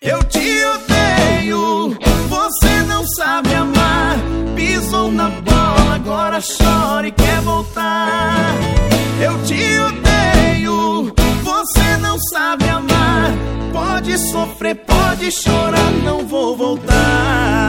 Eu te odeio, você não sabe amar. Pisou na bola, agora chora e quer voltar. Eu te odeio, você não sabe amar. Pode sofrer, pode chorar, não vou voltar.